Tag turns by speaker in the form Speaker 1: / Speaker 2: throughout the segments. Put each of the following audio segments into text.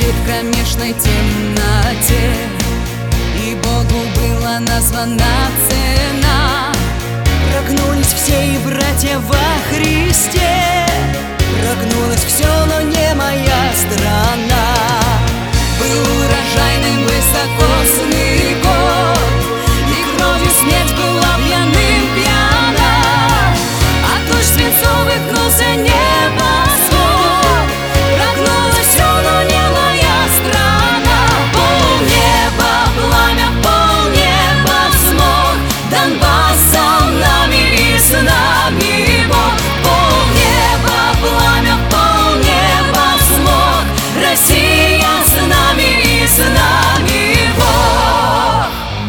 Speaker 1: жили в кромешной темноте, и Богу была названа цена. Прогнулись все и братья во Христе, прогнулось все, но не моя страна. Был урожайным высокосный год, и кровью смерть была пьяным пьяна, а тучь свинцовых кнулся небосвод. Прогнулось все, но не моя страна. Полнеба пламя, полнеба смог, Донбассом нами и с нами Бог. Полнеба пламя, полнеба смог, Россия с нами и с нами Бог.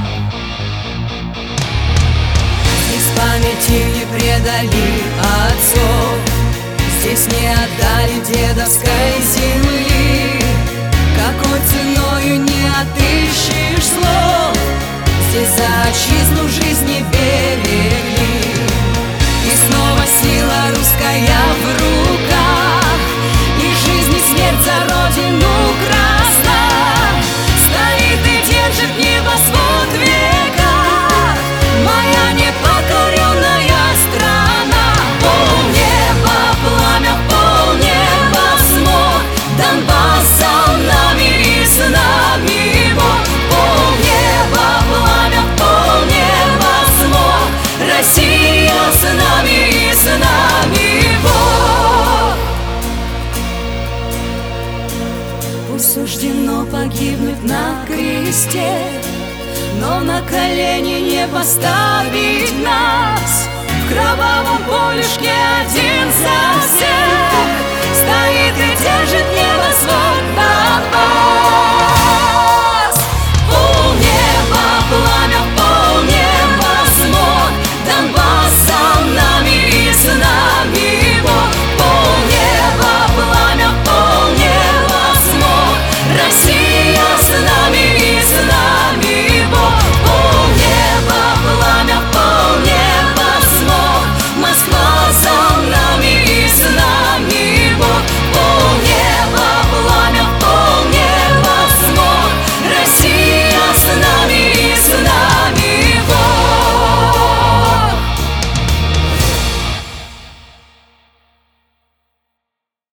Speaker 1: Здесь памяти не предали отцов, здесь не отдали дедовской земли. Какой ценою не отыщешь слов, здесь за отчизну жизни берегли. И снова сила русская в руках, и жизнь и смерть за родину красна. Стоит и держит небосвод в веках моя непокоренная страна. Полнеба пламя, полнеба смог, Донбассом нами и с нами Бог. Полнеба пламя, полнеба смог, Россия с нами и с нами Бог. Пусть суждено погибнуть на кресте, но на колени не поставить нас в кровавом полюшке один за всех.